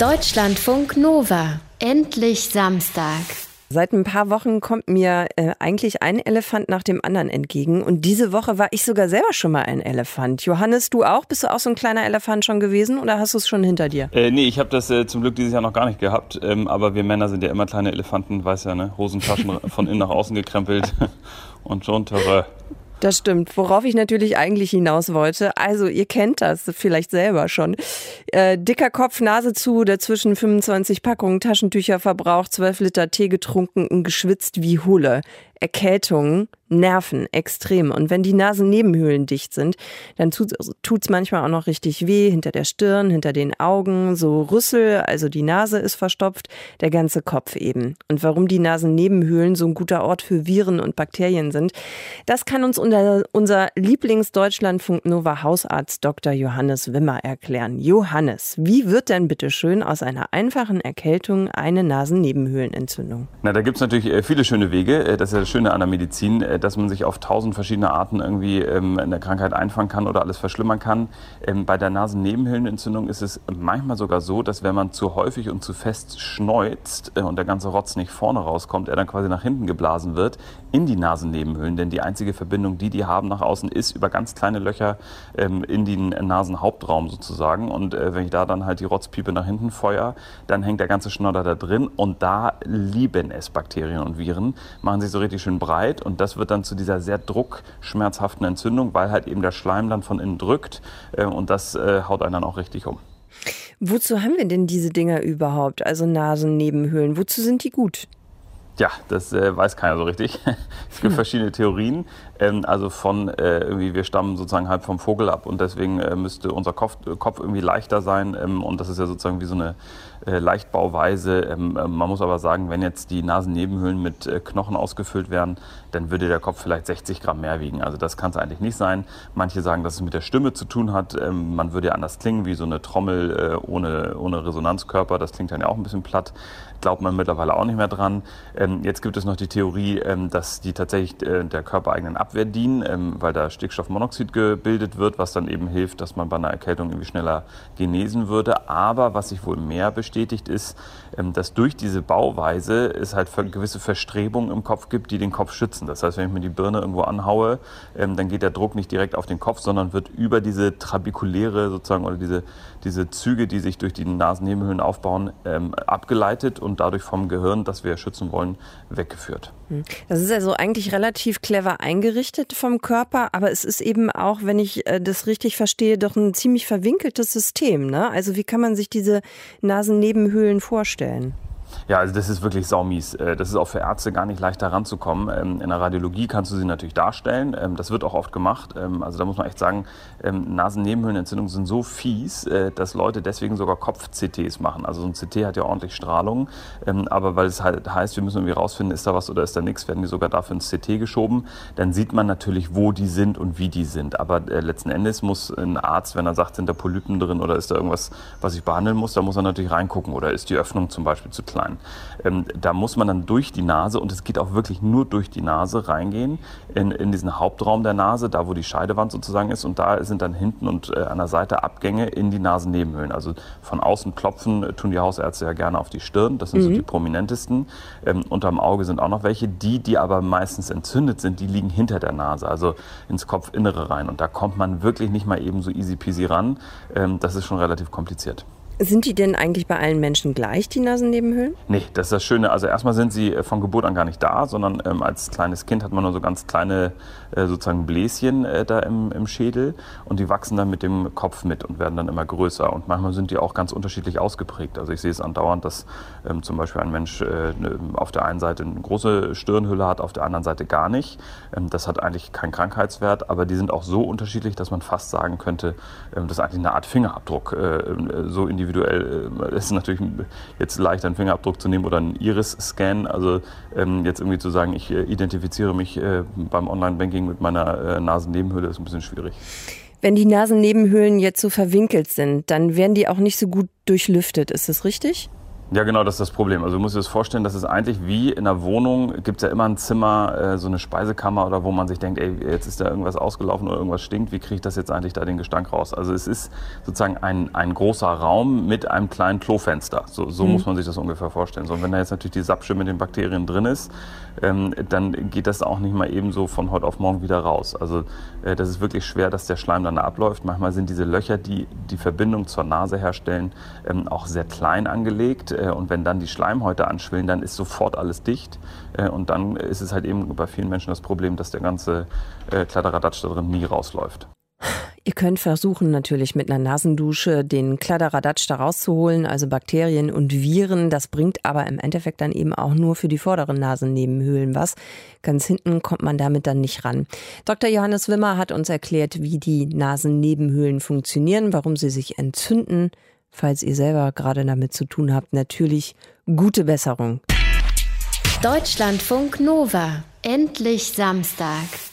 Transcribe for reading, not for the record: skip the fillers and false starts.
Deutschlandfunk Nova. Endlich Samstag. Seit ein paar Wochen kommt mir eigentlich ein Elefant nach dem anderen entgegen. Und diese Woche war ich sogar selber schon mal ein Elefant. Johannes, du auch? Bist du auch so ein kleiner Elefant schon gewesen oder hast du es schon hinter dir? Nee, ich habe das zum Glück dieses Jahr noch gar nicht gehabt. Aber wir Männer sind ja immer kleine Elefanten, weiß ja, ne? Hosentaschen von innen nach außen gekrempelt und schon Terror. Das stimmt. Worauf ich natürlich eigentlich hinaus wollte. Also ihr kennt das vielleicht selber schon. Dicker Kopf, Nase zu, dazwischen 25 Packungen Taschentücher verbraucht, 12 Liter Tee getrunken und geschwitzt wie Hulle. Erkältungen nerven extrem. Und wenn die Nasennebenhöhlen dicht sind, dann tut's manchmal auch noch richtig weh. Hinter der Stirn, hinter den Augen, so Rüssel, also die Nase ist verstopft, der ganze Kopf eben. Und warum die Nasennebenhöhlen so ein guter Ort für Viren und Bakterien sind, das kann uns unser Lieblings-Deutschlandfunk Nova Hausarzt Dr. Johannes Wimmer erklären. Johannes, wie wird denn bitte schön aus einer einfachen Erkältung eine Nasennebenhöhlenentzündung? Na, da gibt's natürlich viele schöne Wege. Das ist ja das Schöne an der Medizin, dass man sich auf 1000 verschiedene Arten irgendwie eine Krankheit einfangen kann oder alles verschlimmern kann. Bei der Nasennebenhöhlenentzündung ist es manchmal sogar so, dass wenn man zu häufig und zu fest schneuzt und der ganze Rotz nicht vorne rauskommt, er dann quasi nach hinten geblasen wird in die Nasennebenhöhlen. Denn die einzige Verbindung, die haben nach außen, ist über ganz kleine Löcher in den Nasenhauptraum sozusagen. Und wenn ich da dann halt die Rotzpiepe nach hinten feuer, dann hängt der ganze Schnodder da drin und da lieben es Bakterien und Viren, machen sich so richtig schön breit und das wird dann zu dieser sehr druckschmerzhaften Entzündung, weil halt eben der Schleim dann von innen drückt und das haut einen dann auch richtig um. Wozu haben wir denn diese Dinger überhaupt, also Nasennebenhöhlen? Wozu sind die gut? Ja, das weiß keiner so richtig. Es gibt verschiedene Theorien. Also von irgendwie, wir stammen sozusagen halb vom Vogel ab und deswegen müsste unser Kopf irgendwie leichter sein. Und das ist ja sozusagen wie so eine Leichtbauweise. Man muss aber sagen, wenn jetzt die Nasennebenhöhlen mit Knochen ausgefüllt wären, dann würde der Kopf vielleicht 60 Gramm mehr wiegen. Also das kann es eigentlich nicht sein. Manche sagen, dass es mit der Stimme zu tun hat. Man würde ja anders klingen, wie so eine Trommel ohne Resonanzkörper. Das klingt dann ja auch ein bisschen platt. Glaubt man mittlerweile auch nicht mehr dran. Jetzt gibt es noch die Theorie, dass die tatsächlich der körpereigenen Abwehr dienen, weil da Stickstoffmonoxid gebildet wird, was dann eben hilft, dass man bei einer Erkältung irgendwie schneller genesen würde. Aber was sich wohl mehr bestätigt ist, dass durch diese Bauweise es halt gewisse Verstrebungen im Kopf gibt, die den Kopf schützen. Das heißt, wenn ich mir die Birne irgendwo anhaue, dann geht der Druck nicht direkt auf den Kopf, sondern wird über diese trabekuläre sozusagen oder diese Züge, die sich durch die Nasennebenhöhlen aufbauen, abgeleitet und dadurch vom Gehirn, das wir schützen wollen, weggeführt. Das ist also eigentlich relativ clever eingerichtet vom Körper, aber es ist eben auch, wenn ich das richtig verstehe, doch ein ziemlich verwinkeltes System, ne? Also wie kann man sich diese Nasennebenhöhlen vorstellen? Ja, also das ist wirklich saumies. Das ist auch für Ärzte gar nicht leicht, da ranzukommen. In der Radiologie kannst du sie natürlich darstellen. Das wird auch oft gemacht. Also da muss man echt sagen, Nasennebenhöhlenentzündungen sind so fies, dass Leute deswegen sogar Kopf-CTs machen. Also so ein CT hat ja ordentlich Strahlung. Aber weil es halt heißt, wir müssen irgendwie rausfinden, ist da was oder ist da nichts, werden die sogar dafür ins CT geschoben. Dann sieht man natürlich, wo die sind und wie die sind. Aber letzten Endes muss ein Arzt, wenn er sagt, sind da Polypen drin oder ist da irgendwas, was ich behandeln muss, da muss er natürlich reingucken. Oder ist die Öffnung zum Beispiel zu klein? Da muss man dann durch die Nase, und es geht auch wirklich nur durch die Nase, reingehen in diesen Hauptraum der Nase, da wo die Scheidewand sozusagen ist, und da sind dann hinten und an der Seite Abgänge in die Nasennebenhöhlen. Also von außen klopfen tun die Hausärzte ja gerne auf die Stirn, das sind so die prominentesten. Unterm Auge sind auch noch welche, die aber meistens entzündet sind, die liegen hinter der Nase, also ins Kopfinnere rein, und da kommt man wirklich nicht mal eben so easy peasy ran. Das ist schon relativ kompliziert. Sind die denn eigentlich bei allen Menschen gleich, die Nasennebenhöhlen? Nee, das ist das Schöne. Also erstmal sind sie von Geburt an gar nicht da, sondern als kleines Kind hat man nur so ganz kleine sozusagen Bläschen da im Schädel, und die wachsen dann mit dem Kopf mit und werden dann immer größer. Und manchmal sind die auch ganz unterschiedlich ausgeprägt. Also ich sehe es andauernd, dass zum Beispiel ein Mensch auf der einen Seite eine große Stirnhülle hat, auf der anderen Seite gar nicht. Das hat eigentlich keinen Krankheitswert, aber die sind auch so unterschiedlich, dass man fast sagen könnte, das ist eigentlich eine Art Fingerabdruck, so individuell. Es ist natürlich jetzt leicht, einen Fingerabdruck zu nehmen oder einen Iris-Scan. Also jetzt irgendwie zu sagen, ich identifiziere mich beim Online-Banking mit meiner Nasennebenhöhle, ist ein bisschen schwierig. Wenn die Nasennebenhöhlen jetzt so verwinkelt sind, dann werden die auch nicht so gut durchlüftet. Ist das richtig? Ja, genau, das ist das Problem. Also du musst dir das vorstellen, das ist eigentlich wie in einer Wohnung, gibt es ja immer ein Zimmer, so eine Speisekammer oder wo man sich denkt, ey, jetzt ist da irgendwas ausgelaufen oder irgendwas stinkt, wie kriege ich das jetzt eigentlich da den Gestank raus? Also es ist sozusagen ein großer Raum mit einem kleinen Klofenster. So muss man sich das ungefähr vorstellen. So, und wenn da jetzt natürlich die Sapsche mit den Bakterien drin ist, dann geht das auch nicht mal eben so von heute auf morgen wieder raus. Also das ist wirklich schwer, dass der Schleim dann da abläuft. Manchmal sind diese Löcher, die die Verbindung zur Nase herstellen, auch sehr klein angelegt. Und wenn dann die Schleimhäute anschwillen, dann ist sofort alles dicht. Und dann ist es halt eben bei vielen Menschen das Problem, dass der ganze Kladderadatsch da drin nie rausläuft. Ihr könnt versuchen, natürlich mit einer Nasendusche den Kladderadatsch da rauszuholen, also Bakterien und Viren. Das bringt aber im Endeffekt dann eben auch nur für die vorderen Nasennebenhöhlen was. Ganz hinten kommt man damit dann nicht ran. Dr. Johannes Wimmer hat uns erklärt, wie die Nasennebenhöhlen funktionieren, warum sie sich entzünden. Falls ihr selber gerade damit zu tun habt, natürlich gute Besserung. Deutschlandfunk Nova. Endlich Samstag.